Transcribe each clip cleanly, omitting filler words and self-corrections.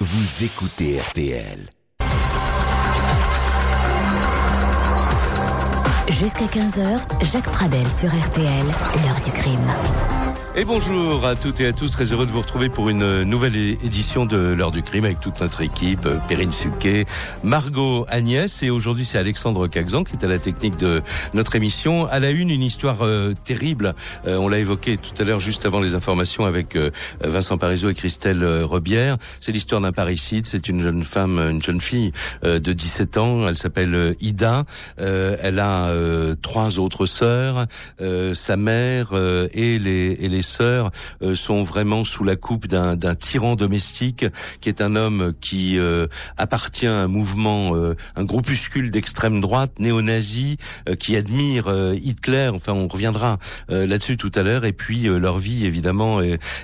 vous écoutez RTL. Jusqu'à 15h, Jacques Pradel sur RTL, l'heure du crime. Et bonjour à toutes et à tous, très heureux de vous retrouver pour une nouvelle édition de l'heure du crime avec toute notre équipe, Perrine Suquet, Margot, Agnès, et aujourd'hui c'est Alexandre Caxan qui est à la technique de notre émission. À la une histoire terrible, on l'a évoqué tout à l'heure juste avant les informations avec Vincent Parisot et Christelle Rebière. C'est l'histoire d'un parricide, c'est une jeune femme, une jeune fille de 17 ans, elle s'appelle Ida, elle a 3 autres sœurs, sa mère et les sœurs sont vraiment sous la coupe d'un tyran domestique qui est un homme qui appartient à un mouvement, un groupuscule d'extrême droite néo-nazi qui admire Hitler. Enfin, on reviendra là-dessus tout à l'heure. Et puis leur vie, évidemment,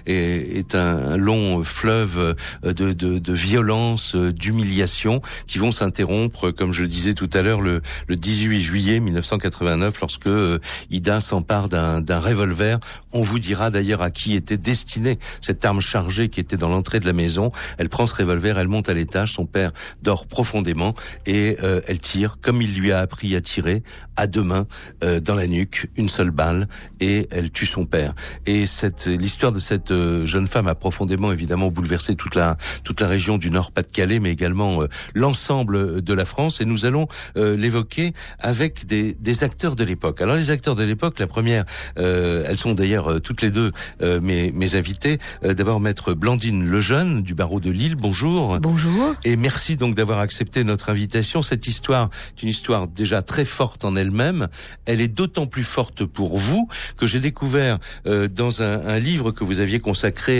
est un long fleuve de violence, d'humiliation qui vont s'interrompre, comme je le disais tout à l'heure, le 18 juillet 1989, lorsque Ida s'empare d'un revolver. On vous dira d'ailleurs à qui était destinée cette arme chargée qui était dans l'entrée de la maison. Elle prend ce revolver, elle monte à l'étage, son père dort profondément et elle tire, comme il lui a appris à tirer, à 2 mains, dans la nuque, une seule balle, et elle tue son père. Et l'histoire de cette jeune femme a profondément évidemment bouleversé toute la région du Nord-Pas-de-Calais, mais également l'ensemble de la France, et nous allons l'évoquer avec des acteurs de l'époque. Alors les acteurs de l'époque, la première, elles sont d'ailleurs toutes les deux mes invités. D'abord maître Blandine Lejeune du barreau de Lille, bonjour. Bonjour. Et merci donc d'avoir accepté notre invitation. Cette histoire est une histoire déjà très forte en elle-même. Elle est d'autant plus forte pour vous que j'ai découvert dans un livre que vous aviez consacré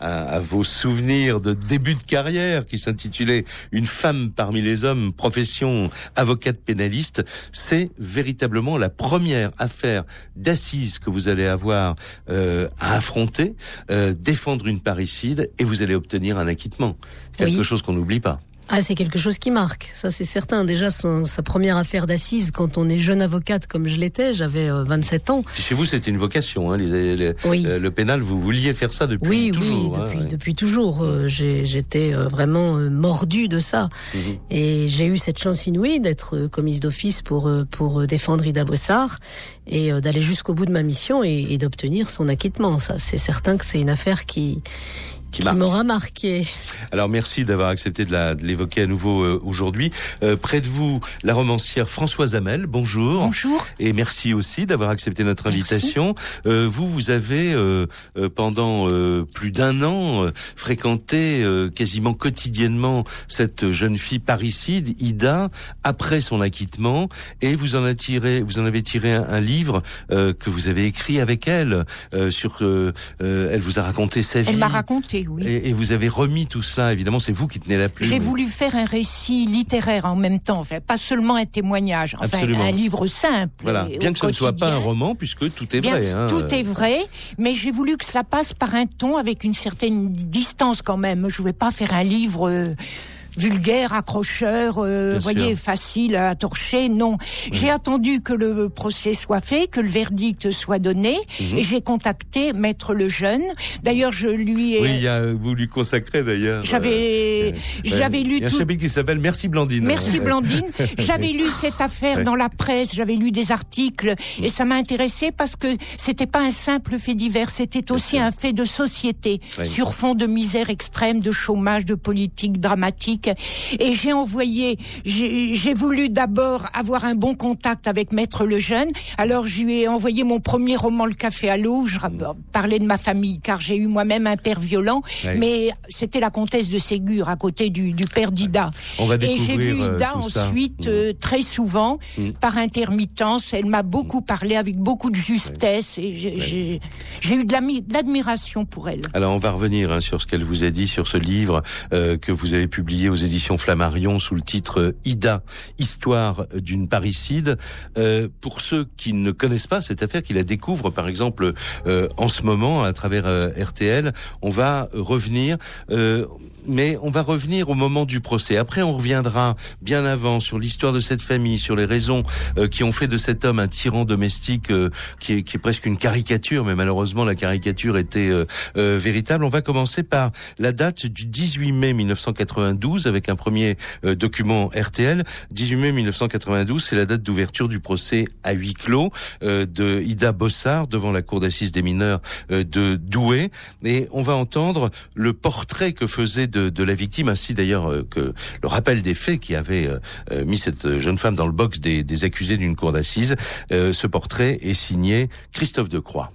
à vos souvenirs de début de carrière qui s'intitulait « Une femme parmi les hommes, profession avocate pénaliste ». C'est véritablement la première affaire d'assises que vous allez avoir à affronter, défendre une parricide, et vous allez obtenir un acquittement. Quelque chose qu'on n'oublie pas. Ah, c'est quelque chose qui marque, ça c'est certain. Déjà, sa première affaire d'assises, quand on est jeune avocate comme je l'étais, j'avais 27 ans. Chez vous, c'était une vocation, hein, oui. Le pénal, vous vouliez faire ça depuis toujours. Oui, depuis toujours. J'étais vraiment mordue de ça. Et j'ai eu cette chance inouïe d'être commise d'office pour défendre Ida Bossard et d'aller jusqu'au bout de ma mission et d'obtenir son acquittement. Ça, c'est certain que c'est une affaire qui m'aura marqué. Alors merci d'avoir accepté de l'évoquer à nouveau aujourd'hui. Près de vous, la romancière Françoise Hamel, bonjour. Bonjour. Et merci aussi d'avoir accepté notre invitation. Vous avez pendant plus d'1 an fréquenté quasiment quotidiennement cette jeune fille parricide, Ida, après son acquittement, et vous en avez tiré un livre que vous avez écrit avec elle elle vous a raconté sa vie. Elle m'a raconté. Oui. Et vous avez remis tout cela, évidemment, c'est vous qui tenez la plume. J'ai voulu faire un récit littéraire en même temps, enfin, pas seulement un témoignage, un livre simple. Voilà, bien que ce ne soit pas un roman, puisque tout est vrai. Tout est vrai, mais j'ai voulu que cela passe par un ton avec une certaine distance quand même. Je ne voulais pas faire un livre vulgaire, accrocheur, facile à torcher. Non, j'ai attendu que le procès soit fait, que le verdict soit donné, et j'ai contacté maître Lejeune. D'ailleurs, je lui ai... Oui, vous lui consacrez d'ailleurs. J'avais lu il y a un chapitre qui s'appelle Merci Blandine. Merci Blandine. J'avais lu cette affaire dans la presse, j'avais lu des articles, et ça m'a intéressé parce que c'était pas un simple fait divers, c'était aussi un fait de société, sur fond de misère extrême, de chômage, de politique dramatique. Et j'ai voulu d'abord avoir un bon contact avec maître Lejeune. Alors je lui ai envoyé mon premier roman Le Café à l'eau, où je parlais de ma famille, car j'ai eu moi-même un père violent, mais c'était la comtesse de Ségur à côté du père d'Ida. Et j'ai vu Ida ensuite très souvent par intermittence. Elle m'a beaucoup parlé avec beaucoup de justesse, et j'ai eu de l'admiration pour elle. Alors on va revenir sur ce qu'elle vous a dit, sur ce livre que vous avez publié publié aux éditions Flammarion sous le titre Ida, histoire d'une parricide. Pour ceux qui ne connaissent pas cette affaire, qui la découvrent par exemple en ce moment à travers RTL, on va revenir... mais on va revenir au moment du procès. Après, on reviendra bien avant sur l'histoire de cette famille, sur les raisons qui ont fait de cet homme un tyran domestique qui est presque une caricature, mais malheureusement la caricature était véritable. On va commencer par la date du 18 mai 1992 avec un premier document RTL. 18 mai 1992, c'est la date d'ouverture du procès à huis clos de Ida Bossard devant la cour d'assises des mineurs de Douai. Et on va entendre le portrait que faisait de la victime, ainsi d'ailleurs que le rappel des faits qui avait mis cette jeune femme dans le box des accusés d'une cour d'assises. Ce portrait est signé Christophe Decroix.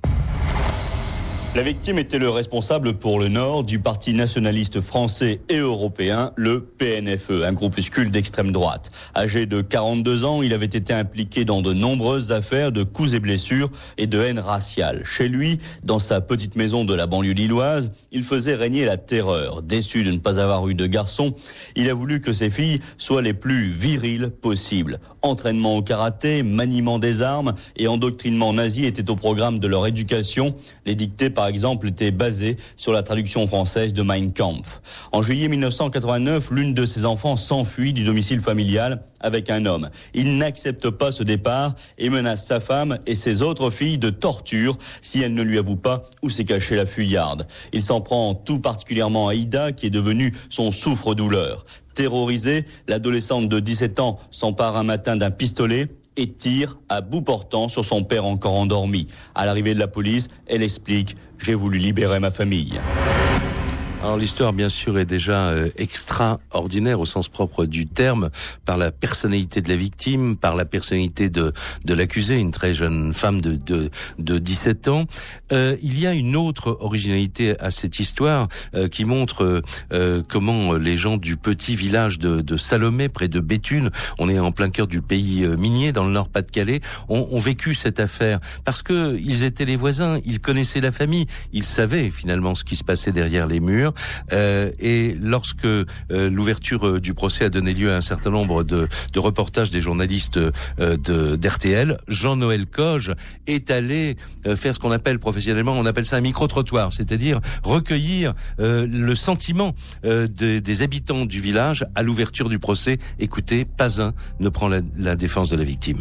La victime était le responsable pour le Nord du parti nationaliste français et européen, le PNFE, un groupuscule d'extrême droite. Âgé de 42 ans, il avait été impliqué dans de nombreuses affaires de coups et blessures et de haine raciale. Chez lui, dans sa petite maison de la banlieue lilloise, il faisait régner la terreur. Déçu de ne pas avoir eu de garçon, il a voulu que ses filles soient les plus viriles possibles. Entraînement au karaté, maniement des armes et endoctrinement nazi étaient au programme de leur éducation. Les dictées, par exemple, étaient basées sur la traduction française de Mein Kampf. En juillet 1989, l'une de ses enfants s'enfuit du domicile familial avec un homme. Il n'accepte pas ce départ et menace sa femme et ses autres filles de torture si elle ne lui avoue pas où s'est cachée la fuyarde. Il s'en prend tout particulièrement à Ida, qui est devenue son souffre-douleur. Terrorisée, l'adolescente de 17 ans s'empare un matin d'un pistolet et tire à bout portant sur son père encore endormi. À l'arrivée de la police, elle explique « J'ai voulu libérer ma famille ». Alors l'histoire, bien sûr, est déjà extraordinaire au sens propre du terme, par la personnalité de la victime, par la personnalité de l'accusé, une très jeune femme de 17 ans. Il y a une autre originalité à cette histoire qui montre comment les gens du petit village de Salomé, près de Béthune, on est en plein cœur du pays minier, dans le Nord-Pas-de-Calais, ont vécu cette affaire. Parce que ils étaient les voisins, ils connaissaient la famille, ils savaient finalement ce qui se passait derrière les murs. Et lorsque l'ouverture du procès a donné lieu à un certain nombre de reportages des journalistes d'RTL, Jean-Noël Coge est allé faire ce qu'on appelle professionnellement, on appelle ça un micro-trottoir, c'est-à-dire recueillir le sentiment des habitants du village à l'ouverture du procès. Écoutez, pas un ne prend la défense de la victime.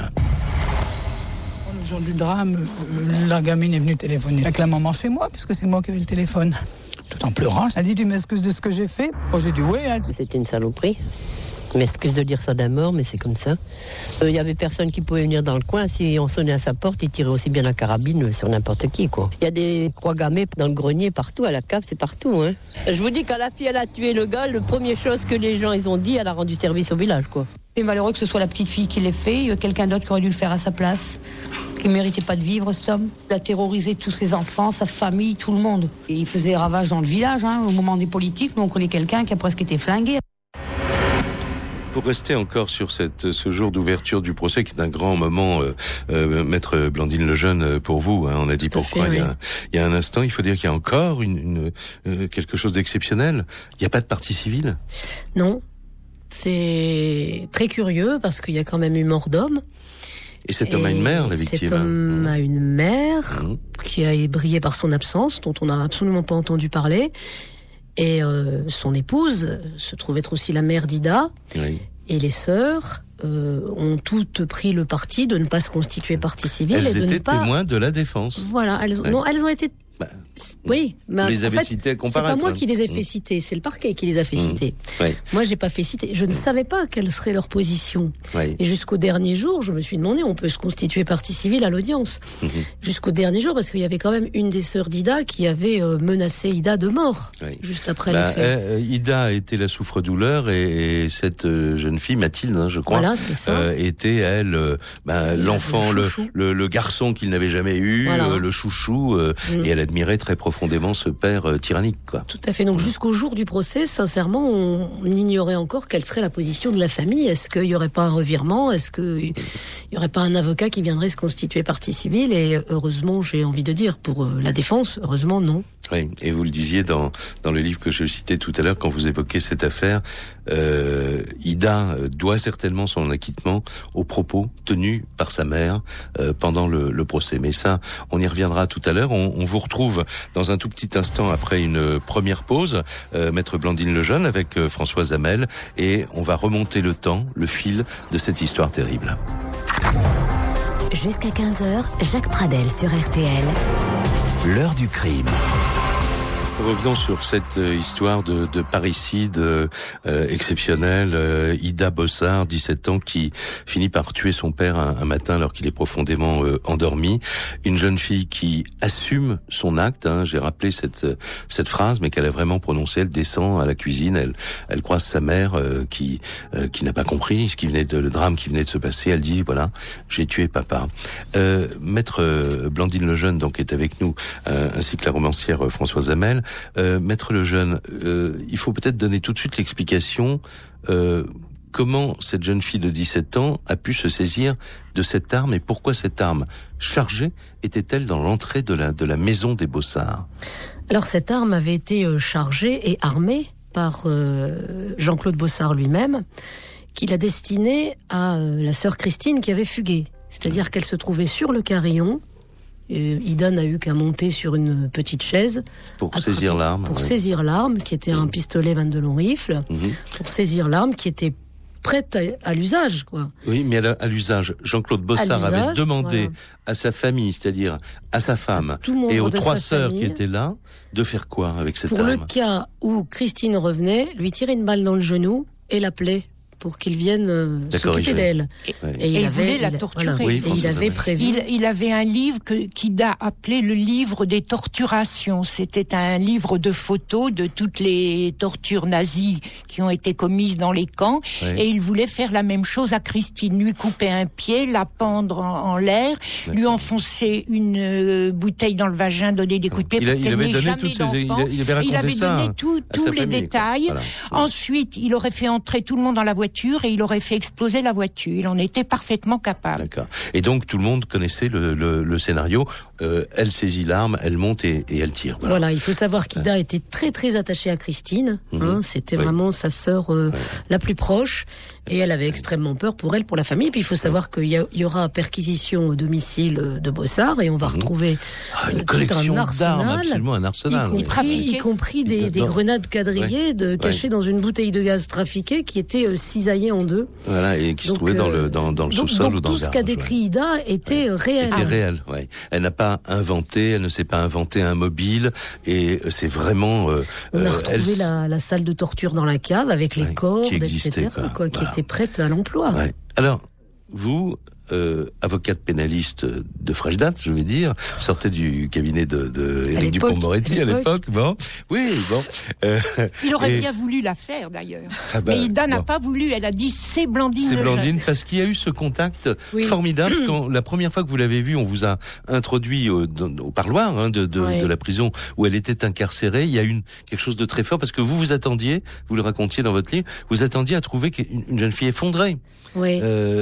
Le jour du drame, la gamine est venue téléphoner avec la maman chez moi, puisque c'est moi qui avais le téléphone. Tout en pleurant, elle dit « Tu m'excuses de ce que j'ai fait ?» J'ai dit « Oui ». C'était une saloperie. Je m'excuse de dire ça d'un mort, mais c'est comme ça. Il y avait personne qui pouvait venir dans le coin. Si on sonnait à sa porte, il tirait aussi bien la carabine sur n'importe qui, quoi. Il y a des croix gammées dans le grenier, partout, à la cave, c'est partout, hein. Je vous dis, quand la fille, elle a tué le gars, la première chose que les gens, ils ont dit, elle a rendu service au village, quoi. C'est malheureux que ce soit la petite fille qui l'ait fait, quelqu'un d'autre qui aurait dû le faire à sa place. Il ne méritait pas de vivre, cet homme. Il a terrorisé tous ses enfants, sa famille, tout le monde. Et il faisait ravage dans le village, hein. Au moment des politiques, nous on connaît quelqu'un qui a presque été flingué. Pour rester encore sur ce jour d'ouverture du procès, qui est un grand moment, maître Blandine Lejeune, pour vous, hein, on a dit pourquoi il y a un instant, il faut dire qu'il y a encore quelque chose d'exceptionnel. Il n'y a pas de partie civile ? Non. C'est très curieux parce qu'il y a quand même eu mort d'homme. Et cet homme a une mère, la victime. Cet homme a une mère qui a brillé par son absence, dont on n'a absolument pas entendu parler. Et son épouse se trouve être aussi la mère d'Ida. Oui. Et les sœurs ont toutes pris le parti de ne pas se constituer partie civile. Elles et de étaient ne pas... témoins de la défense. Voilà, elles ont été... Oui, mais vous les avez cités à comparaître. C'est pas moi qui les ai fait citer, c'est le parquet qui les a fait citer. Oui. Moi, j'ai pas fait citer. Je ne savais pas quelle serait leur position. Oui. Et jusqu'au dernier jour, je me suis demandé, on peut se constituer partie civile à l'audience. Jusqu'au dernier jour, parce qu'il y avait quand même une des sœurs d'Ida qui avait menacé Ida de mort juste après les faits. Ida était la souffre-douleur et cette jeune fille, Mathilde, hein, je crois, voilà, c'est ça. était elle l'enfant, le garçon qu'il n'avait jamais eu, voilà. Le chouchou, et elle admirait très profondément ce père tyrannique, quoi. Tout à fait. Donc jusqu'au jour du procès, sincèrement, on ignorait encore quelle serait la position de la famille. Est-ce qu'il y aurait pas un revirement ? Est-ce qu'il y aurait pas un avocat qui viendrait se constituer partie civile ? Et heureusement, j'ai envie de dire, pour la défense, heureusement non. Oui, et vous le disiez dans le livre que je citais tout à l'heure, quand vous évoquez cette affaire, Ida doit certainement son acquittement aux propos tenus par sa mère pendant le procès. Mais ça, on y reviendra tout à l'heure. On vous retrouve dans un tout petit instant après une première pause, Maître Blandine Lejeune avec Françoise Hamel, et on va remonter le temps, le fil de cette histoire terrible. Jusqu'à 15h, Jacques Pradel sur RTL. L'heure du crime. Revenons sur cette histoire de parricide exceptionnelle. Ida Bossard, 17 ans, qui finit par tuer son père un matin alors qu'il est profondément endormi. Une jeune fille qui assume son acte. J'ai rappelé cette phrase, mais qu'elle a vraiment prononcée. Elle descend à la cuisine, elle croise sa mère qui n'a pas compris le drame qui venait de se passer. Elle dit voilà, j'ai tué papa. Maître Blandine Lejeune donc est avec nous, ainsi que la romancière Françoise Hamel. Maître Lejeune, il faut peut-être donner tout de suite l'explication comment cette jeune fille de 17 ans a pu se saisir de cette arme et pourquoi cette arme chargée était-elle dans l'entrée de la maison des Bossard. Alors cette arme avait été chargée et armée par Jean-Claude Bossard lui-même, qui l'a destinée à la sœur Christine qui avait fugué. C'est-à-dire qu'elle se trouvait sur le carillon. Ida n'a eu qu'à monter sur une petite chaise pour saisir l'arme. Pour saisir l'arme, qui était un pistolet 22 long rifle. Pour saisir l'arme, qui était prête à l'usage, quoi. Oui, mais à l'usage, Jean-Claude Bossard avait demandé à sa famille, c'est-à-dire à sa femme et aux 3 sœurs qui étaient là, de faire quoi avec cette arme ? Pour le cas où Christine revenait, lui tirer une balle dans le genou et l'appeler pour qu'il vienne s'occuper d'elle. Et il voulait la torturer. Voilà. Oui, et il avait prévu. Il avait un livre qu'Ida appelait le livre des torturations. C'était un livre de photos de toutes les tortures nazies qui ont été commises dans les camps. Oui. Et il voulait faire la même chose à Christine. Lui couper un pied, la pendre en l'air, lui enfoncer une bouteille dans le vagin, donner des coups de pied pour qu'elle n'ait jamais d'enfant. Il avait donné tous les détails. Voilà. Ensuite, il aurait fait entrer tout le monde dans la voiture et il aurait fait exploser la voiture. Il en était parfaitement capable. D'accord. Et donc tout le monde connaissait le scénario. Elle saisit l'arme, elle monte et elle tire. Voilà, il faut savoir qu'Ida était très très attachée à Christine. C'était vraiment sa sœur la plus proche. Et elle avait extrêmement peur pour elle, pour la famille. Puis il faut savoir qu'il y aura perquisition au domicile de Bossard et on va retrouver une collection d'armes, absolument un arsenal. Y compris des grenades quadrillées cachées dans une bouteille de gaz trafiquée qui était cisaillée en deux. Voilà, et qui se trouvait dans le sous-sol ou dans le garage. Tout ce qu'a décrit Ida était réel. Était réel, oui. Elle n'a pas inventé, elle ne s'est pas inventé un mobile et c'est vraiment... on a retrouvé la salle de torture dans la cave avec les cordes, etc. Qui était prête à l'emploi. Ouais. Alors, vous, avocate pénaliste de fraîche date, je vais dire, sortez du cabinet de Éric Dupond-Moretti à l'époque. Bon, oui, bon. Il aurait bien voulu la faire d'ailleurs. Mais Ida n'a pas voulu. Elle a dit c'est Blandine. C'est Blandine parce qu'il y a eu ce contact formidable. Quand la première fois que vous l'avez vue, on vous a introduit au parloir de la prison où elle était incarcérée. Il y a eu quelque chose de très fort parce que vous attendiez, vous le racontiez dans votre livre, vous attendiez à trouver une jeune fille effondrée. Oui.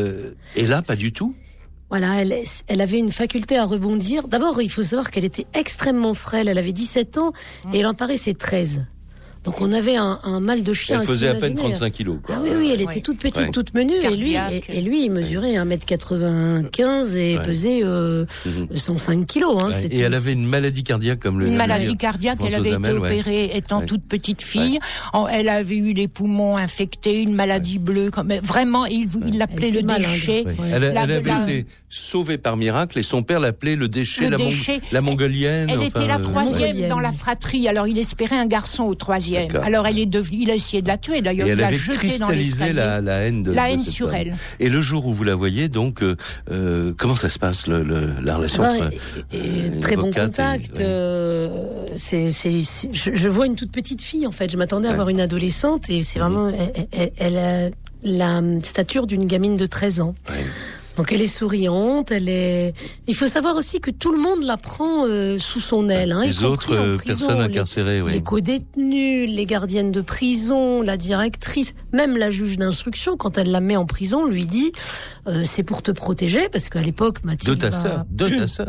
Et là, pas du tout. Voilà, elle avait une faculté à rebondir. D'abord, il faut savoir qu'elle était extrêmement frêle. Elle avait 17 ans et elle en paraissait 13. Donc on avait un mal de chien. Elle faisait à peine 35 kilos. Quoi. Ah oui, elle était toute petite, toute menue. Et lui, il mesurait 1m95 et pesait 105 kilos. Hein, et elle avait une maladie cardiaque comme une maladie cardiaque. Elle avait été opérée étant toute petite fille. Elle avait eu les poumons infectés, une maladie bleue. Vraiment, il l'appelait le déchet. Elle avait été sauvée par miracle et son père l'appelait le déchet, la mongolienne. Elle était la 3e dans la fratrie. Alors il espérait un garçon au 3e. D'accord. Alors il a essé de la tuer d'ailleurs. Il avait cristallisé la haine sur elle. Et le jour où vous la voyez, donc comment ça se passe la relation entre très bon contact. Je vois une toute petite fille en fait. Je m'attendais à voir une adolescente et c'est vraiment elle a la stature d'une gamine de 13 ans. Ouais. Donc elle est souriante, il faut savoir aussi que tout le monde la prend sous son aile. Hein, les autres personnes incarcérées, les co-détenus, les gardiennes de prison, la directrice, même la juge d'instruction, quand elle la met en prison, lui dit c'est pour te protéger, parce qu'à l'époque, Mathilde... De ta sœur.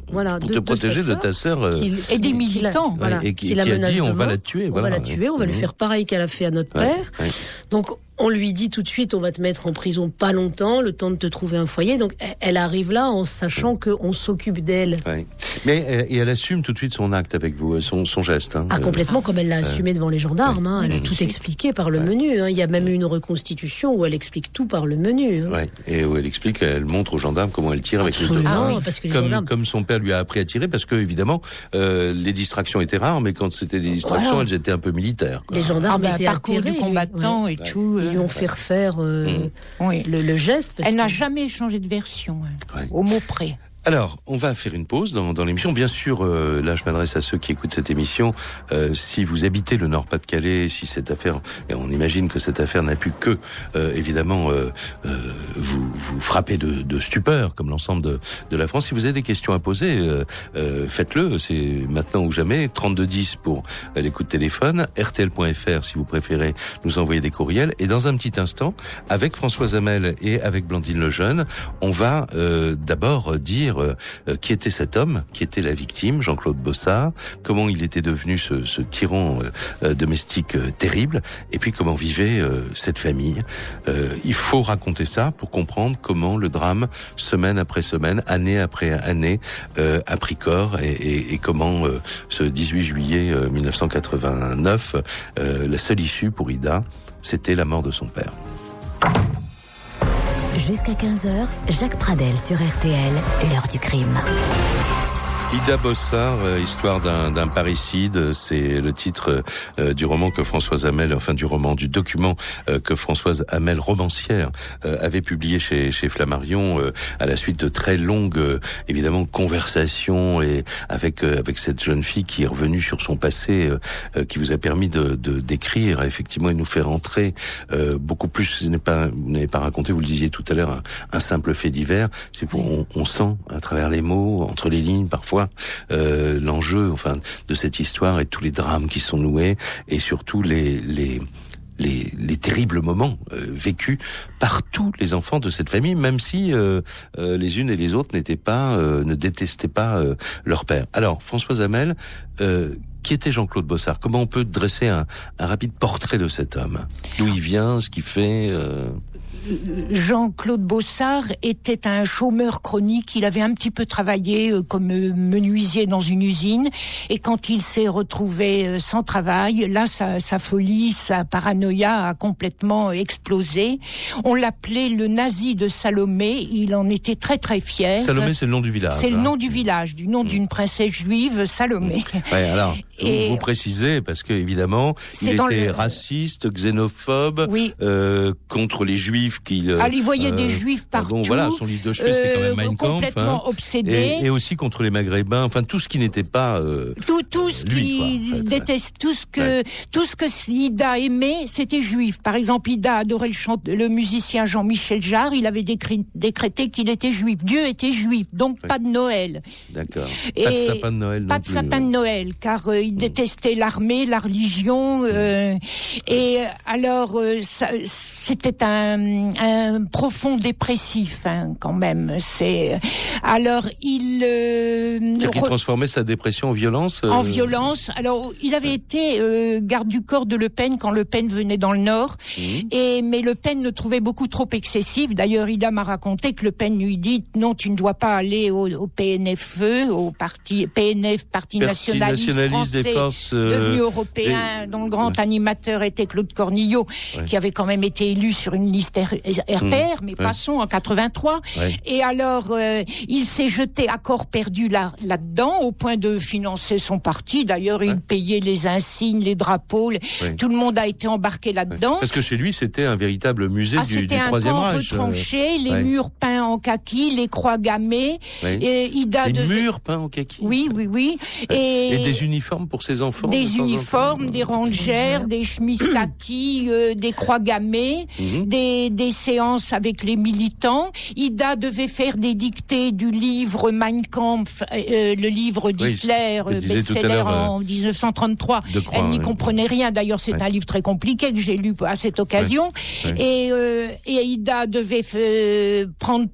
Voilà, pour te protéger de ta sœur. Et des militants. Voilà, et qui a dit on va la tuer. On va la tuer, on va lui faire pareil qu'elle a fait à notre père. Ouais. Donc, on lui dit tout de suite, on va te mettre en prison pas longtemps, le temps de te trouver un foyer. Donc, elle arrive là en sachant qu'on s'occupe d'elle. Ouais. Mais et elle assume tout de suite son acte avec vous, son geste. Hein. Ah, complètement, comme elle l'a assumé devant les gendarmes. Hein. Elle a tout expliqué par le menu. Hein. Il y a même eu une reconstitution où elle explique tout par le menu. Hein. Ouais. Et où elle explique, elle montre aux gendarmes comment elle tire avec les deux mains. Parce que les gendarmes... comme son père lui a appris à tirer, parce que évidemment, les distractions étaient rares, mais quand c'était des distractions, elles étaient un peu militaires. Quoi. Les gendarmes étaient parcours atterrés, du combattant et tout. Ils lui ont fait refaire le geste. Elle n'a jamais changé de version, au mot près. Alors, on va faire une pause dans l'émission. Bien sûr, là, je m'adresse à ceux qui écoutent cette émission. Si vous habitez le Nord-Pas-de-Calais, si cette affaire, et on imagine que cette affaire n'a pu que, évidemment, vous frapper de stupeur, comme l'ensemble de la France. Si vous avez des questions à poser, faites-le. C'est maintenant ou jamais. 3210 pour les coups de téléphone. RTL.fr si vous préférez nous envoyer des courriels. Et dans un petit instant, avec Françoise Hamel et avec Blandine Lejeune, on va d'abord dire qui était cet homme, qui était la victime, Jean-Claude Bossard, comment il était devenu ce tyran domestique terrible, et puis comment vivait cette famille. Il faut raconter ça pour comprendre comment le drame, semaine après semaine, année après année, a pris corps, et comment ce 18 juillet 1989, la seule issue pour Ida, c'était la mort de son père. Jusqu'à 15h, Jacques Pradel sur RTL, l'heure du crime. Ida Bossard, histoire d'un parricide, c'est le titre du roman que Françoise Hamel, du document que Françoise Hamel, romancière, avait publié chez Flammarion à la suite de très longues, évidemment, conversations et avec cette jeune fille qui est revenue sur son passé, qui vous a permis de d'écrire, effectivement, et nous faire entrer beaucoup plus. Vous n'avez pas raconté, vous le disiez tout à l'heure, un simple fait divers. C'est pour on sent à travers les mots, entre les lignes, parfois. L'enjeu, de cette histoire et tous les drames qui sont noués, et surtout les terribles moments vécus par tous les enfants de cette famille, même si les unes et les autres ne détestaient pas leur père. Alors, Françoise Hamel, qui était Jean-Claude Bossard? Comment on peut dresser un rapide portrait de cet homme? D'où il vient, ce qu'il fait Jean-Claude Bossard était un chômeur chronique. Il avait un petit peu travaillé comme menuisier dans une usine, et quand il s'est retrouvé sans travail, là sa folie, sa paranoïa a complètement explosé. On l'appelait le nazi de Salomé. Il en était très très fier. Salomé, c'est le nom du village. C'est le nom du village, du nom d'une princesse juive, Salomé. Ouais, alors vous précisez, parce que évidemment il était raciste, xénophobe, contre les juifs. Il voyait des juifs partout. Voilà, son livre de chevet, c'est quand même Mein Kampf. Complètement obsédé. Et aussi contre les Maghrébins, tout ce qui n'était pas tout ce qu'il déteste, tout ce que Ida aimait, c'était juif. Par exemple, Ida adorait le musicien Jean-Michel Jarre. Il avait décrété qu'il était juif. Dieu était juif, donc pas de Noël. D'accord. Pas de sapin de Noël. Pas de sapin de Noël, car il détestait l'armée, la religion. Et alors, c'était un profond dépressif, quand même. Alors il transformait sa dépression en violence. En violence. Alors il avait été garde du corps de Le Pen quand Le Pen venait dans le Nord, mais Le Pen le trouvait beaucoup trop excessif. D'ailleurs, Ida m'a raconté que Le Pen lui dit non, tu ne dois pas aller au PNFE, au parti PNF, Parti nationaliste français, des forces, devenu européen, dont le grand animateur était Claude Cornillot, qui avait quand même été élu sur une liste RPR, mais passons en 83. Et alors, il s'est jeté à corps perdu là-dedans, au point de financer son parti. D'ailleurs, il payait les insignes, les drapeaux. Tout le monde a été embarqué là-dedans. Parce que chez lui, c'était un véritable musée du Troisième Reich. C'était un camp retranché, les murs peints en kaki, les croix gammées. Et Ida murs peints en kaki. Oui. Et des uniformes pour ses enfants. Des uniformes, des rangers, des chemises kaki, des croix gammées, des séances avec les militants. Ida devait faire des dictées du livre Mein Kampf, le livre d'Hitler, best-seller en 1933. Elle n'y comprenait rien. D'ailleurs, c'est un livre très compliqué que j'ai lu à cette occasion. Et Ida devait prendre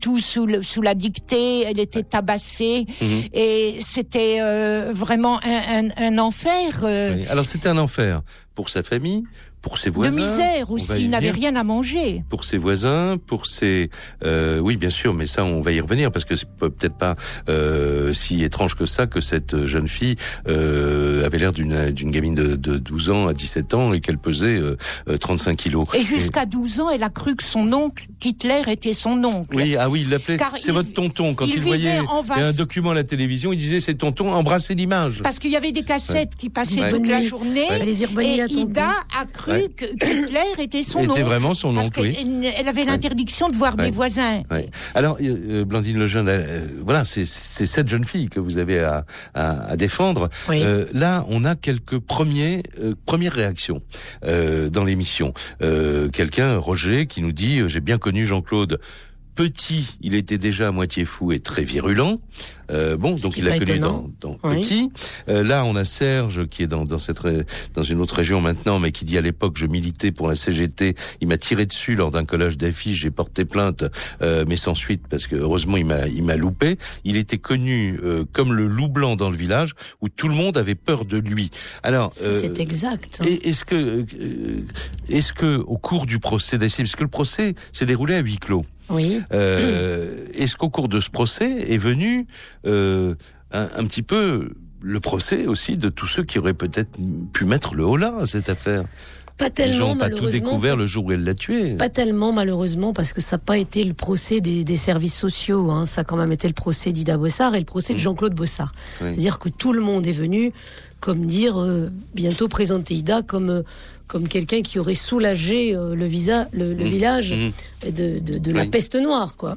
tout sous la dictée. Elle était tabassée et c'était vraiment un enfer. Oui. Alors c'était un enfer pour sa famille, pour ses voisins. De misère aussi, il n'avait rien à manger. Pour ses voisins, pour ses... oui, bien sûr, mais ça, on va y revenir, parce que c'est peut-être pas si étrange que ça, que cette jeune fille avait l'air d'une gamine de 12 ans à 17 ans et qu'elle pesait 35 kilos. Et jusqu'à 12 ans, elle a cru que son oncle, qu'Hitler était son oncle. Oui, il l'appelait... C'est votre tonton. Quand il voyait un document à la télévision, il disait, c'est tonton, embrassez l'image. Parce qu'il y avait des cassettes qui passaient toute la journée. Et Ida a cru que Hitler était son oncle. Était vraiment son oncle, oui. Elle avait l'interdiction de voir des voisins. Ouais. Alors, Blandine Lejeune, voilà, c'est cette jeune fille que vous avez à défendre. Oui. Là, on a quelques premières réactions dans l'émission. Quelqu'un, Roger, qui nous dit « J'ai bien connu Jean-Claude ». Petit, il était déjà à moitié fou et très virulent. Donc il l'a connu dans Petit. Là, on a Serge qui est dans une autre région maintenant, mais qui dit à l'époque, je militais pour la CGT. Il m'a tiré dessus lors d'un collage d'affiches. J'ai porté plainte, mais sans suite parce que heureusement il m'a loupé. Il était connu comme le loup blanc dans le village où tout le monde avait peur de lui. Alors, c'est exact. Hein. Est-ce que au cours du procès d'Assy, parce que le procès s'est déroulé à huis clos. Oui. Est-ce qu'au cours de ce procès est venu un petit peu le procès aussi de tous ceux qui auraient peut-être pu mettre le holà à cette affaire? Pas tellement, les gens n'ont pas malheureusement. tout découvert le jour où elle l'a tué. Pas tellement, malheureusement, parce que ça n'a pas été le procès des services sociaux. Hein. Ça a quand même été le procès d'Ida Bossard et le procès de Jean-Claude Bossard. Oui. C'est-à-dire que tout le monde est venu, bientôt présenter Ida comme quelqu'un qui aurait soulagé le village de la peste noire, quoi.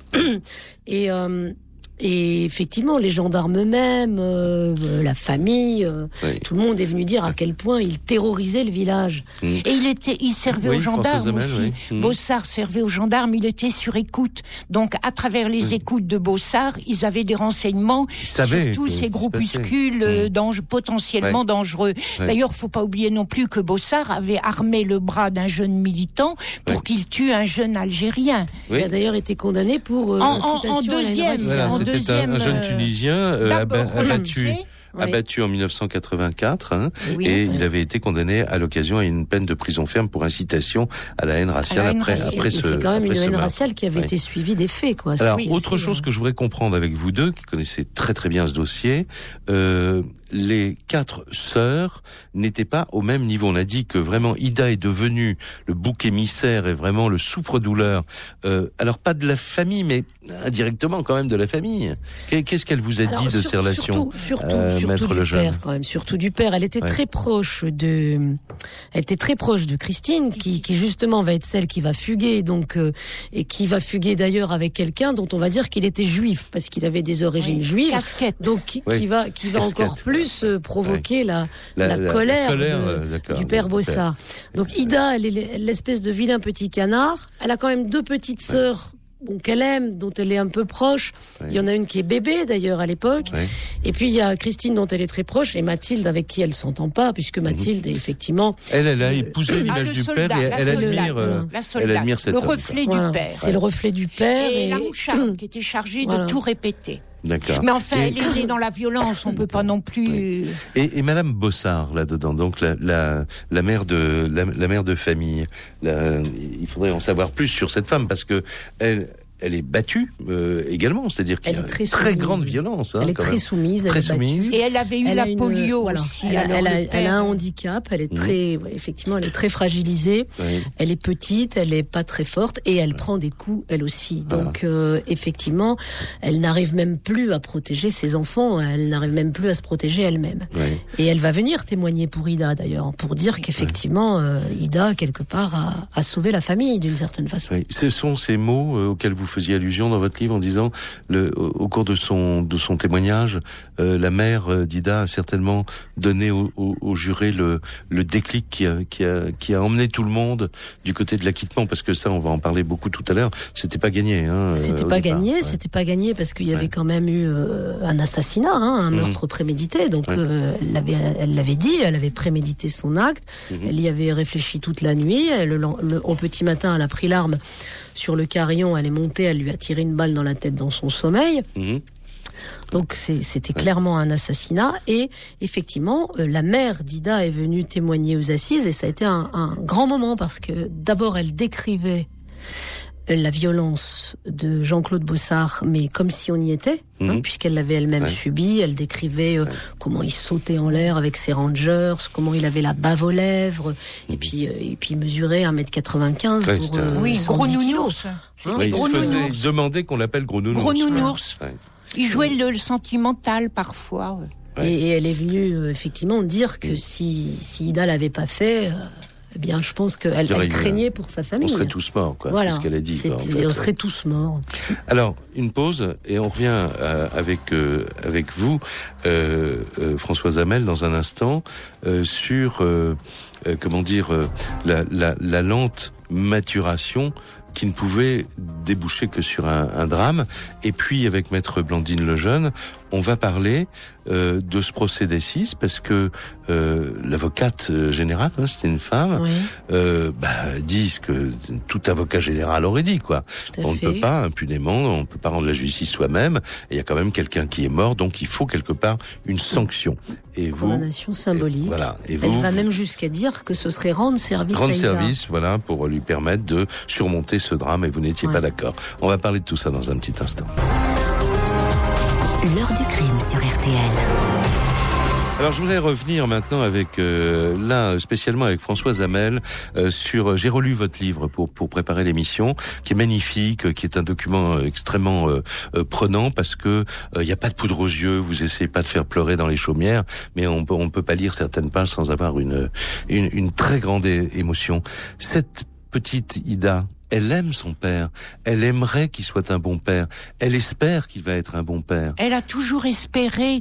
Et effectivement, les gendarmes eux-mêmes, la famille, tout le monde est venu dire à quel point il terrorisait le village. Et il servait aux gendarmes aussi. Bossard servait aux gendarmes, il était sur écoute. Donc, à travers les écoutes de Bossard, ils avaient des renseignements sur tous ces groupuscules potentiellement dangereux. D'ailleurs, faut pas oublier non plus que Bossard avait armé le bras d'un jeune militant pour qu'il tue un jeune Algérien. Il a d'ailleurs été condamné pour incitation en deuxième. C'était un jeune Tunisien abattu en 1984 et il avait été condamné à l'occasion à une peine de prison ferme pour incitation à la haine raciale après ce c'est quand même une haine raciale qui avait été suivie des faits, quoi. Alors autre chose que je voudrais comprendre avec vous deux qui connaissez très très bien ce dossier, les 4 sœurs n'étaient pas au même niveau. On a dit que vraiment Ida est devenue le bouc émissaire et vraiment le souffre-douleur. Alors pas de la famille, mais indirectement quand même de la famille. Qu'est-ce qu'elle vous a dit de ces relations? Surtout du père, quand même. Surtout du père. Elle était très proche de Christine, qui justement va être celle qui va fuguer, et qui va fuguer d'ailleurs avec quelqu'un dont on va dire qu'il était juif, parce qu'il avait des origines juives. Casquette. Donc, qui va encore plus provoquer la colère du père Bossard. Donc, Ida, elle est l'espèce de vilain petit canard. Elle a quand même 2 petites sœurs qu'elle aime, dont elle est un peu proche. Il y en a une qui est bébé d'ailleurs à l'époque. Et puis il y a Christine dont elle est très proche et Mathilde avec qui elle s'entend pas, puisque Mathilde est effectivement... Elle a épousé l'image du père et elle admire cette le reflet du père. C'est le reflet du père. Et la moucharde qui était chargée de tout répéter. D'accord. Mais enfin, elle est née dans la violence, on peut pas non plus... Et Madame Bossard, là-dedans, donc la mère de famille, il faudrait en savoir plus sur cette femme, parce que elle est battue également, c'est-à-dire qu'il y a une très grande violence. Elle est très soumise, elle est battue. Et elle avait eu la polio aussi. Elle a un handicap, elle est très, effectivement, elle est très fragilisée. Elle est petite, elle est pas très forte et elle prend des coups, elle aussi. Donc effectivement, elle n'arrive même plus à protéger ses enfants, elle n'arrive même plus à se protéger elle-même. Et elle va venir témoigner pour Ida d'ailleurs, pour dire qu'effectivement Ida quelque part a sauvé la famille d'une certaine façon. Ce sont ces mots auxquels vous faisiez allusion dans votre livre en disant au cours de son témoignage, la mère d'Ida a certainement donné au juré le déclic qui a emmené tout le monde du côté de l'acquittement, parce que ça on va en parler beaucoup tout à l'heure, c'était pas gagné. C'était pas gagné parce qu'il y avait quand même eu un assassinat, un meurtre prémédité, donc elle l'avait dit, elle avait prémédité son acte, elle y avait réfléchi toute la nuit, au petit matin elle a pris l'arme sur le carillon, elle est montée, elle lui a tiré une balle dans la tête dans son sommeil. Donc c'était clairement un assassinat. Et effectivement, la mère d'Ida est venue témoigner aux assises et ça a été un grand moment parce que d'abord elle décrivait la violence de Jean-Claude Bossard, mais comme si on y était, puisqu'elle l'avait elle-même subi. Elle décrivait comment il sautait en l'air avec ses rangers, comment il avait la bave aux lèvres, et puis il mesurait 1m95 pour gros nounours. Il demandait qu'on l'appelle gros nounours. Gros nounours. Il jouait le sentimental parfois. Et elle est venue effectivement dire que si Ida l'avait pas fait, eh bien, je pense qu'elle craignait pour sa famille. On serait tous morts, quoi. Voilà. C'est ce qu'elle a dit. On serait tous morts. Alors, une pause et on revient avec vous, Françoise Hamel, dans un instant, sur la lente maturation qui ne pouvait déboucher que sur un drame. Et puis, avec Maître Blandine Lejeune, on va parler de ce procès d'Essis, parce que l'avocate générale, c'était une femme, dit ce que tout avocat général aurait dit, quoi. On ne peut pas impunément, on ne peut pas rendre la justice soi-même, et il y a quand même quelqu'un qui est mort, donc il faut quelque part une sanction. Et condamnation symbolique. Voilà. Et elle va même jusqu'à dire que ce serait rendre service à Ida. Rendre service, voilà, pour lui permettre de surmonter ce drame, et vous n'étiez pas d'accord. On va parler de tout ça dans un petit instant. L'heure du crime sur RTL. Alors je voudrais revenir maintenant avec spécialement avec Françoise Hamel sur. J'ai relu votre livre pour préparer l'émission, qui est magnifique, qui est un document extrêmement prenant, parce que il y a pas de poudre aux yeux. Vous essayez pas de faire pleurer dans les chaumières, mais on peut pas lire certaines pages sans avoir une très grande émotion. Cette petite Ida, elle aime son père. Elle aimerait qu'il soit un bon père. Elle espère qu'il va être un bon père. Elle a toujours espéré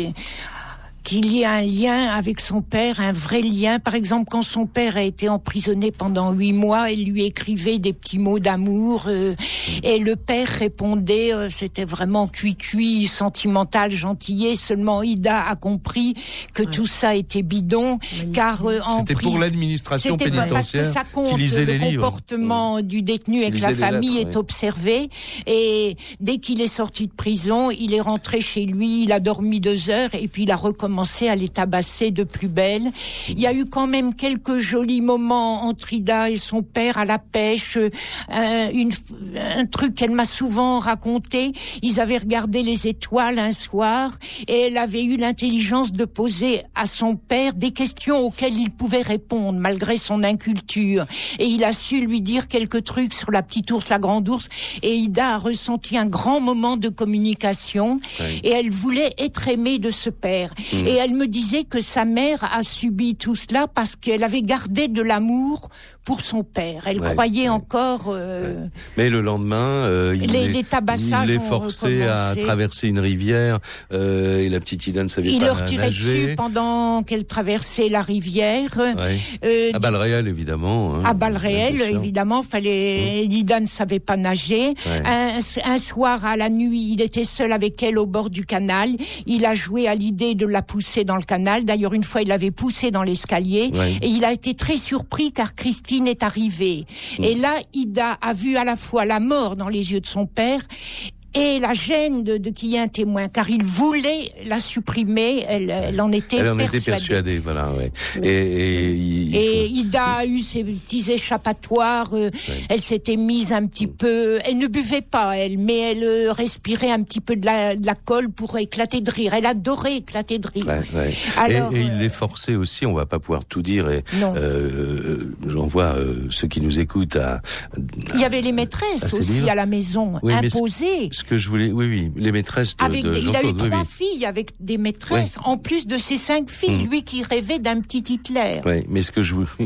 qu'il y ait un lien avec son père, un vrai lien. Par exemple, quand son père a été emprisonné pendant 8 mois, elle lui écrivait des petits mots d'amour, et le père répondait, c'était vraiment cuit, sentimental, gentillet. Seulement Ida a compris que tout ça était bidon, car c'était pour l'administration pénitentiaire parce que ça compte, qui lisait les livres. Le comportement du détenu avec la famille est observé, et dès qu'il est sorti de prison, il est rentré chez lui, il a dormi 2 heures, et puis il a recommencé à les tabasser de plus belle. Il y a eu quand même quelques jolis moments entre Ida et son père à la pêche. Un truc qu'elle m'a souvent raconté. Ils avaient regardé les étoiles un soir, et elle avait eu l'intelligence de poser à son père des questions auxquelles il pouvait répondre malgré son inculture. Et il a su lui dire quelques trucs sur la petite ours, la grande ours. Et Ida a ressenti un grand moment de communication. Et elle voulait être aimée de ce père. Et elle me disait que sa mère a subi tout cela parce qu'elle avait gardé de l'amour pour son père. Elle croyait encore... Mais le lendemain, il est forcé à traverser une rivière, et la petite Ida ne savait pas nager. Il leur tirait dessus pendant qu'elle traversait la rivière. À balles réelles, évidemment. À balles réelles, évidemment. Ida ne savait pas nager. Un soir, à la nuit, il était seul avec elle au bord du canal. Il a joué à l'idée de la pousser dans le canal. D'ailleurs, une fois, il l'avait poussée dans l'escalier. Et il a été très surpris car Christine est arrivée. Et là, Ida a vu à la fois la mort dans les yeux de son père et la gêne de qu'il y ait un témoin, car il voulait la supprimer, elle en était persuadée. Voilà, ouais. Et Ida a eu ses petits échappatoires, elle s'était mise un petit peu, elle ne buvait pas, mais elle respirait un petit peu de la colle pour éclater de rire. Elle adorait éclater de rire. Alors, et il les forçait aussi, on va pas pouvoir tout dire, et j'envoie ceux qui nous écoutent il y avait les maîtresses aussi à la maison, imposées. Ce que je voulais, les maîtresses de il a eu 3 filles avec des maîtresses, en plus de ses 5 filles, lui qui rêvait d'un petit Hitler. Oui, mais ce que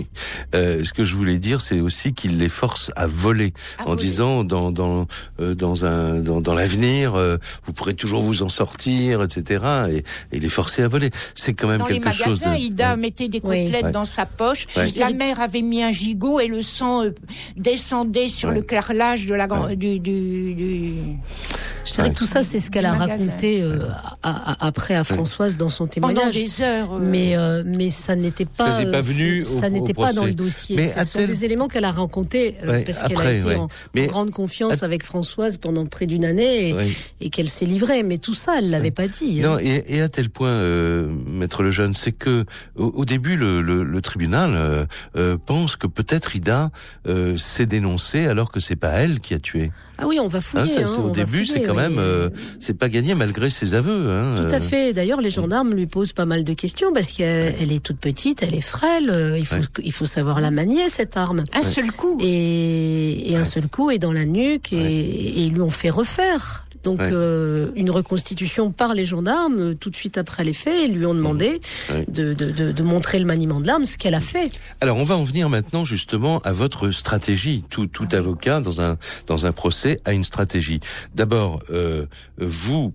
je voulais dire, c'est aussi qu'il les force à voler, disant dans l'avenir, vous pourrez toujours vous en sortir, etc. Et les forcer à voler. C'est quand même quelque chose. Dans les magasins, Ida mettait des côtelettes dans sa poche. La mère avait mis un gigot et le sang descendait sur le carrelage de Je dirais que tout ça, c'est ce qu'elle a raconté après à Françoise dans son témoignage. Pendant des heures. Mais ça n'était pas. Ça n'était pas venu ça n'était pas dans le dossier. Mais ce sont des éléments qu'elle a racontés parce qu'elle a été en grande confiance avec Françoise pendant près d'une année et qu'elle s'est livrée. Mais tout ça, elle l'avait pas dit. Non, et à tel point, Maître Lejeune, c'est que au début, le tribunal pense que peut-être Ida s'est dénoncée alors que c'est pas elle qui a tué. Ah oui, on va fouiller. Au début, c'est quand même, c'est pas gagné malgré ses aveux. Tout à fait. D'ailleurs, les gendarmes lui posent pas mal de questions parce qu'elle est toute petite, elle est frêle. Il faut savoir la manier, cette arme. Un seul coup. Et un seul coup est dans la nuque et ils lui ont fait refaire. Donc une reconstitution par les gendarmes tout de suite après les faits, ils lui ont demandé de montrer le maniement de l'arme, ce qu'elle a fait. Alors on va en venir maintenant justement à votre stratégie. Tout avocat dans un procès a une stratégie. D'abord, vous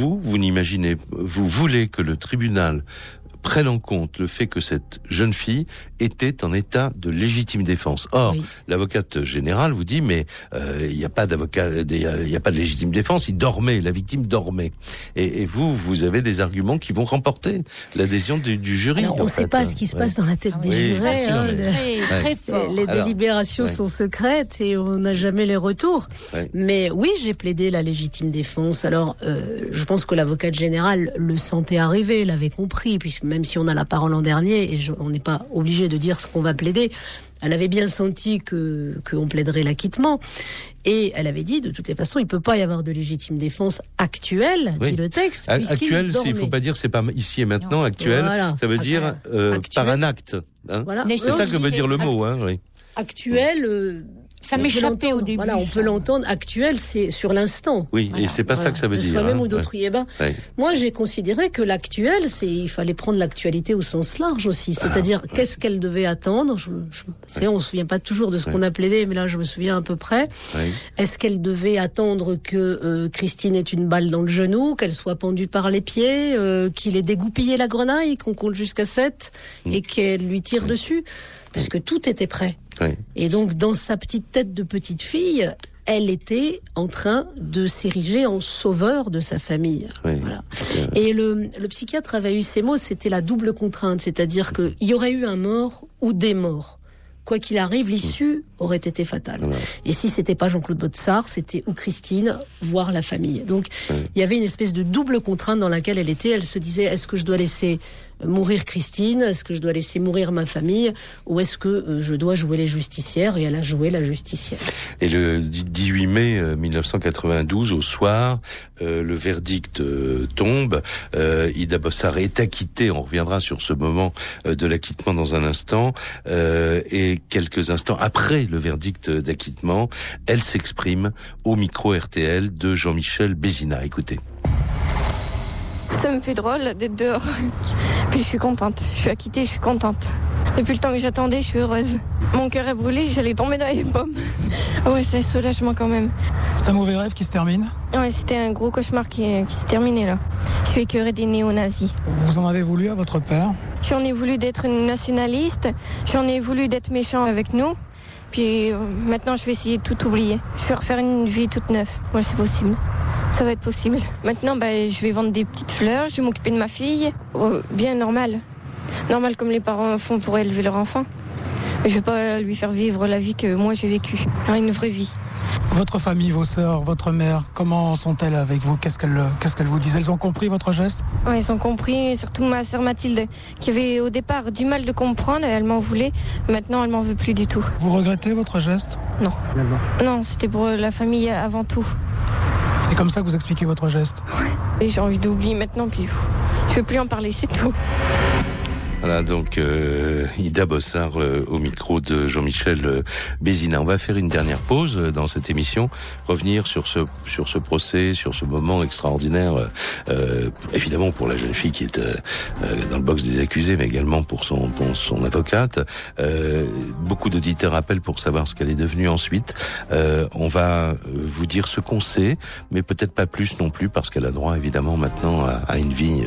voulez que le tribunal prenne en compte le fait que cette jeune fille était en état de légitime défense. Or, l'avocate générale vous dit mais il n'y a pas d'avocat, il y a pas de légitime défense. La victime dormait. Et vous avez des arguments qui vont remporter l'adhésion du jury. Alors, on ne sait pas ce qui se passe dans la tête des jurés. Très fort. Les délibérations sont secrètes et on n'a jamais les retours. Mais oui, j'ai plaidé la légitime défense. Alors, je pense que l'avocate générale le sentait arriver, l'avait compris, puisque même si on a la parole en dernier, et on n'est pas obligé de dire ce qu'on va plaider, elle avait bien senti qu'on plaiderait l'acquittement. Et elle avait dit, de toutes les façons, il peut pas y avoir de légitime défense actuelle, dit le texte. Actuelle, il faut pas dire c'est pas ici et maintenant, actuel, ça veut dire par un acte. Hein. Voilà. C'est ça que veut dire le mot. Actuel... Ça m'échappait au début. Voilà, on peut l'entendre. Actuel, c'est sur l'instant. Oui, et c'est pas ça que ça veut dire. De soi-même ou d'autrui. Eh ben, moi, j'ai considéré que l'actuel, il fallait prendre l'actualité au sens large aussi. C'est-à-dire, qu'est-ce qu'elle devait attendre? On se souvient pas toujours de ce qu'on a plaidé, mais là, je me souviens à peu près. Est-ce qu'elle devait attendre que Christine ait une balle dans le genou, qu'elle soit pendue par les pieds, qu'il ait dégoupillé la grenaille, qu'on compte jusqu'à 7, et qu'elle lui tire dessus? Parce que tout était prêt. Et donc, dans sa petite tête de petite fille, elle était en train de s'ériger en sauveur de sa famille. Voilà. Et le psychiatre avait eu ces mots, c'était la double contrainte, c'est-à-dire qu'il y aurait eu un mort ou des morts. Quoi qu'il arrive, l'issue aurait été fatale. Et si c'était pas Jean-Claude Botsart, c'était ou Christine, voire la famille. Donc, il y avait une espèce de double contrainte dans laquelle elle était. Elle se disait, est-ce que je dois laisser mourir Christine? Est-ce que je dois laisser mourir ma famille? Ou est-ce que je dois jouer les justicières? Et elle a joué la justicière. Et le 18 mai 1992, au soir, le verdict tombe. Ida Bossard est acquittée. On reviendra sur ce moment de l'acquittement dans un instant. Et quelques instants après le verdict d'acquittement, elle s'exprime au micro RTL de Jean-Michel Bézina. Écoutez. Ça me fait drôle d'être dehors. Puis je suis contente. Je suis acquittée, je suis contente. Depuis le temps que j'attendais, je suis heureuse. Mon cœur est brûlé, j'allais tomber dans les pommes. Ouais, c'est un soulagement quand même. C'est un mauvais rêve qui se termine? Ouais, c'était un gros cauchemar qui s'est terminé là. Je suis écœurée des néo-nazis. Vous en avez voulu à votre père? J'en ai voulu d'être nationaliste. J'en ai voulu d'être méchant avec nous. Puis maintenant, je vais essayer de tout oublier. Je vais refaire une vie toute neuve. Ouais, c'est possible. Ça va être possible. Maintenant, je vais vendre des petites fleurs, je vais m'occuper de ma fille. Bien normal. Normal comme les parents font pour élever leur enfant. Je vais pas lui faire vivre la vie que moi j'ai vécue. Une vraie vie. Votre famille, vos sœurs, votre mère, comment sont-elles avec vous? Qu'est-ce qu'elles vous disent? Elles ont compris votre geste? Oui, elles ont compris. Surtout ma sœur Mathilde, qui avait au départ du mal de comprendre. Elle m'en voulait. Maintenant, elle m'en veut plus du tout. Vous regrettez votre geste? Non. Non, c'était pour la famille avant tout. C'est comme ça que vous expliquez votre geste? Oui. Et j'ai envie d'oublier maintenant, puis je veux plus en parler, c'est tout. Voilà, donc Ida Bossard au micro de Jean-Michel Bézina. On va faire une dernière pause dans cette émission, revenir sur ce procès, sur ce moment extraordinaire, évidemment pour la jeune fille qui est dans le box des accusés, mais également pour son avocate. Beaucoup d'auditeurs appellent pour savoir ce qu'elle est devenue ensuite. On va vous dire ce qu'on sait, mais peut-être pas plus non plus, parce qu'elle a droit évidemment maintenant à une vie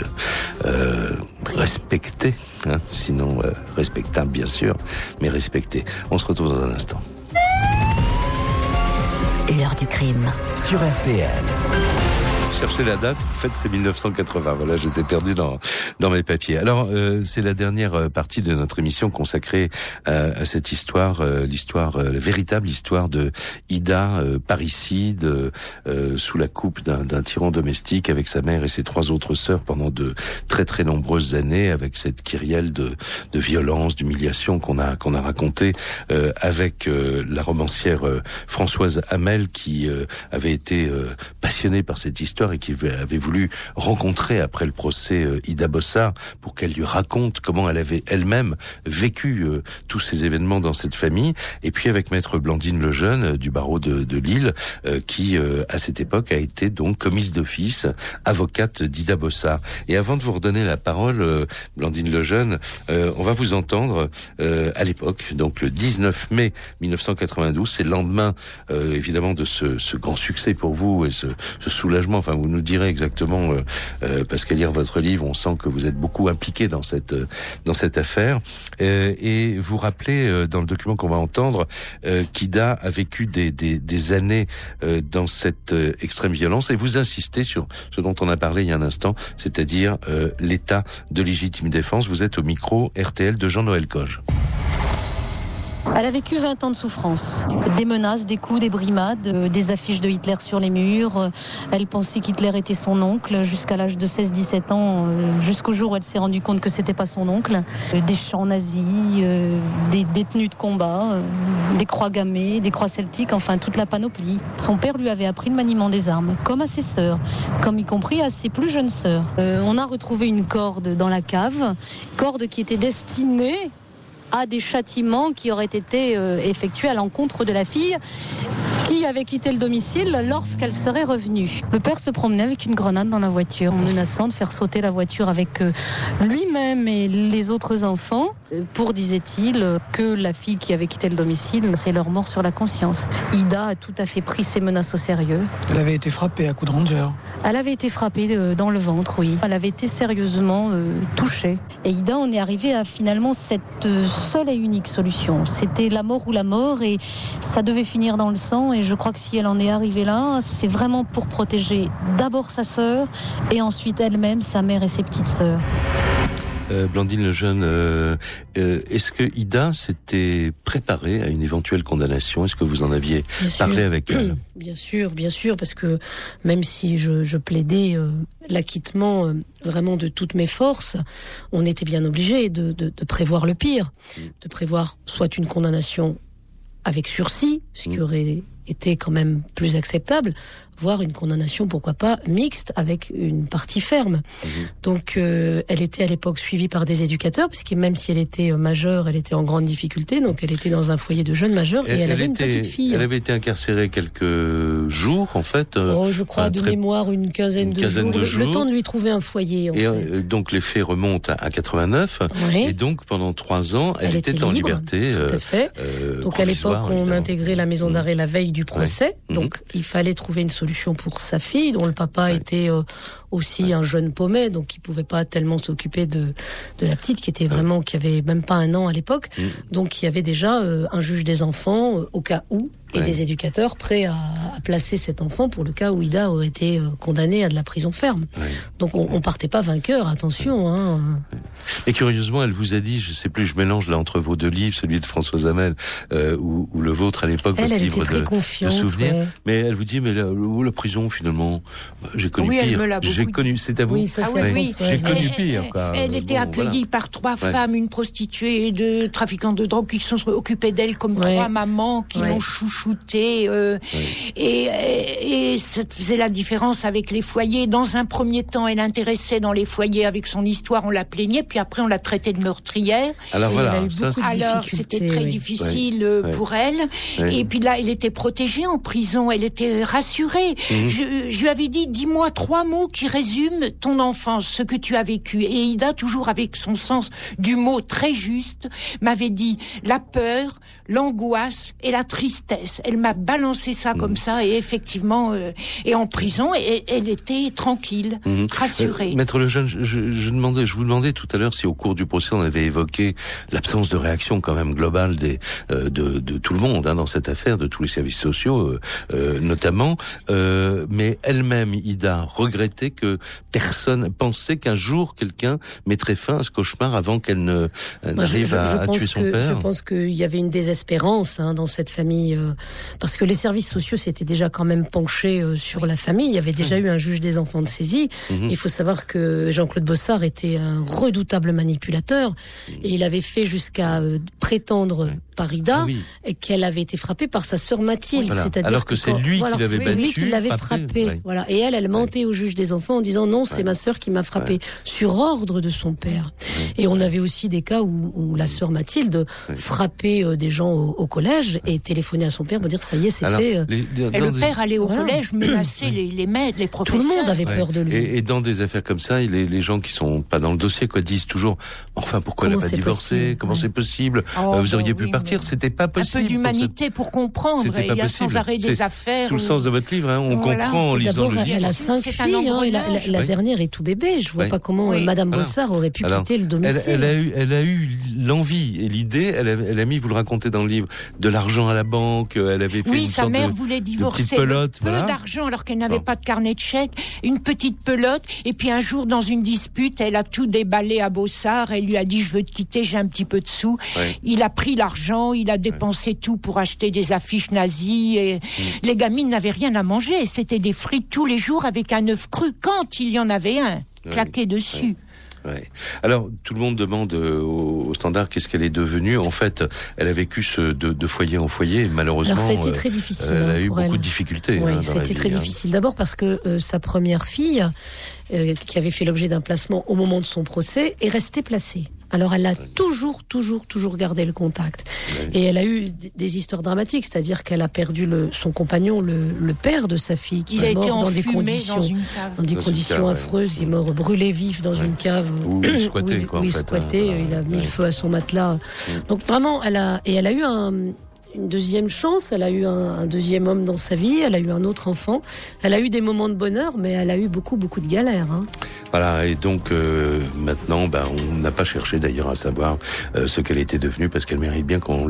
respectée. Sinon respectable bien sûr, mais respecté. On se retrouve dans un instant. l'heure du crime. Sur RTL. Chercher la date, en fait c'est 1980. Voilà, j'étais perdu dans mes papiers. Alors c'est la dernière partie de notre émission consacrée à cette histoire, la véritable histoire de Ida, parricide, sous la coupe d'un tyran domestique avec sa mère et ses 3 autres sœurs pendant de très très nombreuses années, avec cette kyrielle de violence, d'humiliation qu'on a raconté avec la romancière Françoise Hamel qui avait été passionnée par cette histoire et qui avait voulu rencontrer après le procès Ida Bossard pour qu'elle lui raconte comment elle avait elle-même vécu tous ces événements dans cette famille. Et puis avec maître Blandine Lejeune du barreau de Lille qui à cette époque a été donc commise d'office, avocate d'Ida Bossard. Et avant de vous redonner la parole, Blandine Lejeune, on va vous entendre à l'époque, donc le 19 mai 1992, c'est le lendemain évidemment de ce grand succès pour vous et ce soulagement. Enfin, vous nous direz exactement, parce qu'à lire votre livre, on sent que vous êtes beaucoup impliqué dans cette affaire. Et vous rappelez dans le document qu'on va entendre qu'Ida a vécu des années dans cette extrême violence, et vous insistez sur ce dont on a parlé il y a un instant, c'est-à-dire l'état de légitime défense. Vous êtes au micro RTL de Jean-Noël Coge. Elle a vécu 20 ans de souffrance, des menaces, des coups, des brimades, des affiches de Hitler sur les murs. Elle pensait qu'Hitler était son oncle jusqu'à l'âge de 16-17 ans, jusqu'au jour où elle s'est rendue compte que c'était pas son oncle. Des chants nazis, des tenues de combat, des croix gammées, des croix celtiques, enfin toute la panoplie. Son père lui avait appris le maniement des armes, comme à ses sœurs, comme y compris à ses plus jeunes sœurs. On a retrouvé une corde dans la cave, corde qui était destinée à des châtiments qui auraient été effectués à l'encontre de la fille qui avait quitté le domicile lorsqu'elle serait revenue. Le père se promenait avec une grenade dans la voiture, menaçant de faire sauter la voiture avec lui-même et les autres enfants, pour, disait-il, que la fille qui avait quitté le domicile, c'est leur mort sur la conscience. Ida a tout à fait pris ces menaces au sérieux. Elle avait été frappée à coups de ranger. Elle avait été frappée dans le ventre, oui. Elle avait été sérieusement touchée. Et Ida, on est arrivé à finalement cette seule et unique solution. C'était la mort ou la mort, et ça devait finir dans le sang. Et je crois que si elle en est arrivée là, c'est vraiment pour protéger d'abord sa sœur et ensuite elle-même, sa mère et ses petites sœurs. Blandine Lejeune, est-ce que Ida s'était préparée à une éventuelle condamnation? Est-ce que vous en aviez parlé avec elle? Bien sûr, parce que même si je plaidais l'acquittement vraiment de toutes mes forces, on était bien obligé de prévoir le pire, de prévoir soit une condamnation avec sursis, ce qui aurait été quand même plus acceptable, voire une condamnation, pourquoi pas, mixte, avec une partie ferme. Donc, elle était à l'époque suivie par des éducateurs, parce que même si elle était majeure, elle était en grande difficulté, donc elle était dans un foyer de jeunes majeurs, et elle avait une petite fille. Elle avait été incarcérée quelques jours, en fait. Je crois, de mémoire, une quinzaine de jours. Le temps de lui trouver un foyer, en fait. Donc, les faits remontent à 89, et donc, pendant 3 ans, elle était en liberté. Tout à fait. Donc, à l'époque, on intégrait la maison d'arrêt la veille du procès, donc il fallait trouver une solution pour sa fille, dont le papa était aussi un jeune paumet, donc il pouvait pas tellement s'occuper de la petite, qui avait même pas 1 an à l'époque. Donc il y avait déjà un juge des enfants au cas où, et des éducateurs prêts à placer cet enfant pour le cas où Ida aurait été condamnée à de la prison ferme. Donc on partait pas vainqueur, attention. Et curieusement, elle vous a dit, je sais plus, je mélange là entre vos 2 livres, celui de Françoise Hamel ou le vôtre à l'époque, votre livre de souvenirs. Mais elle vous dit, mais la prison finalement, j'ai connu pire. J'ai connu, c'est à vous. Oui, ça c'est oui. J'ai connu pire. Elle était accueillie par 3 femmes, une prostituée et 2 trafiquants de drogue qui se sont occupés d'elle comme 3 mamans qui l'ont chouchoutée. Et ça faisait la différence avec les foyers. Dans un premier temps, elle intéressait dans les foyers avec son histoire, on la plaignait, puis après on l'a traitée de meurtrière. Alors voilà, alors c'était très difficile pour elle. Et puis là, elle était protégée en prison, elle était rassurée. Je lui avais dit, dis-moi 3 mots qui résument ton enfance, ce que tu as vécu. Et Ida, toujours avec son sens du mot très juste, m'avait dit la peur, l'angoisse et la tristesse. Agnès. Elle m'a balancé ça comme ça, et effectivement, et en prison, et elle était tranquille, rassurée. Maître Lejeune, je vous demandais tout à l'heure si au cours du procès on avait évoqué l'absence de réaction quand même globale de tout le monde dans cette affaire, de tous les services sociaux notamment, mais elle-même, Ida, regrettait que personne pensait qu'un jour quelqu'un mettrait fin à ce cauchemar avant qu'elle n'arrive à tuer son père. Je pense qu'il y avait une désespérance dans cette famille, parce que les services sociaux s'étaient déjà quand même penchés sur la famille. Il y avait déjà eu un juge des enfants de saisie. Il faut savoir que Jean-Claude Bossard était un redoutable manipulateur, et il avait fait jusqu'à prétendre par Ida qu'elle avait été frappée par sa sœur Mathilde. Voilà. C'est-à-dire alors que c'est lui qui l'avait battue. Lui qui l'avait frappée. Ouais. Voilà. Et elle mentait au juge des enfants en disant non, c'est ma sœur qui m'a frappée, sur ordre de son père. Et on avait aussi des cas où la sœur Mathilde frappait des gens au collège et téléphonait à son père pour dire ça y est, c'est fait. Et le père allait au collège menacer les maîtres, les professeurs. Tout le monde avait peur de lui. Et dans des affaires comme ça, les gens qui sont pas dans le dossier disent toujours enfin pourquoi elle n'a pas divorcé, comment c'est possible, vous auriez pu partir, c'était pas possible. Un peu d'humanité pour comprendre. Il y a sans arrêt des affaires. C'est tout le sens de votre livre, on comprend en lisant le livre. Elle a 5 filles, et la dernière est tout bébé. Je vois pas comment Madame Bossard aurait pu quitter le domicile. Elle a eu l'envie et l'idée, elle a mis, vous le racontez dans le livre, de l'argent à la banque, elle avait fait une sorte sa mère voulait divorcer, pelote, peu d'argent alors qu'elle n'avait pas de carnet de chèques, une petite pelote, et puis un jour dans une dispute, elle a tout déballé à Bossard, elle lui a dit je veux te quitter, j'ai un petit peu de sous. Il a pris l'argent, il a dépensé tout pour acheter des affiches nazies, et les gamines n'avaient rien à manger, c'était des frites tous les jours avec un œuf cru quand il y en avait un claqué dessus. Alors, tout le monde demande au Standard qu'est-ce qu'elle est devenue. En fait, elle a vécu de foyer en foyer, et malheureusement, alors, ça a été très difficile, elle a eu beaucoup de difficultés. Oui, c'était très difficile. D'abord parce que sa première fille, qui avait fait l'objet d'un placement au moment de son procès, est restée placée. Alors elle a toujours gardé le contact. Et elle a eu des histoires dramatiques, c'est-à-dire qu'elle a perdu son compagnon, le père de sa fille, qui est mort dans des conditions affreuses. Il est mort brûlé vif dans une cave où il squattait. Il a mis le feu à son matelas. Donc vraiment, elle a eu une deuxième chance, elle a eu un deuxième homme dans sa vie, elle a eu un autre enfant, elle a eu des moments de bonheur, mais elle a eu beaucoup de galères. Voilà, et donc maintenant, on n'a pas cherché d'ailleurs à savoir ce qu'elle était devenue, parce qu'elle mérite bien qu'on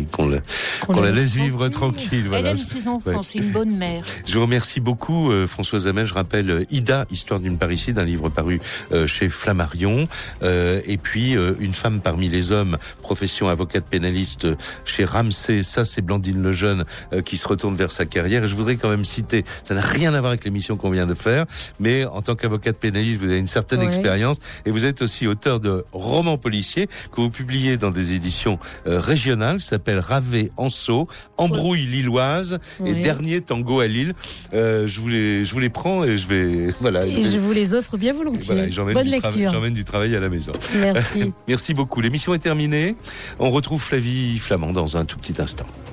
la laisse vivre tranquille. Elle aime ses enfants, c'est une bonne mère. Je vous remercie beaucoup, Françoise Hamel. Je rappelle Ida, Histoire d'une parricide, un livre paru chez Flammarion, et puis Une femme parmi les hommes, profession avocate pénaliste chez Ramsay. Ça, c'est Blandine Lejeune qui se retourne vers sa carrière. Et je voudrais quand même citer, ça n'a rien à voir avec l'émission qu'on vient de faire, mais en tant qu'avocate pénaliste, vous avez une certaine expérience, et vous êtes aussi auteur de romans policiers que vous publiez dans des éditions régionales, qui s'appellent Ravet en Sceaux, Embrouille lilloise et Dernier tango à Lille. Je vous les prends et je vais je vous les offre bien volontiers. Bonne lecture. J'emmène du travail à la maison. Merci. Merci beaucoup. L'émission est terminée. On retrouve Flavie Flamand dans un tout petit instant.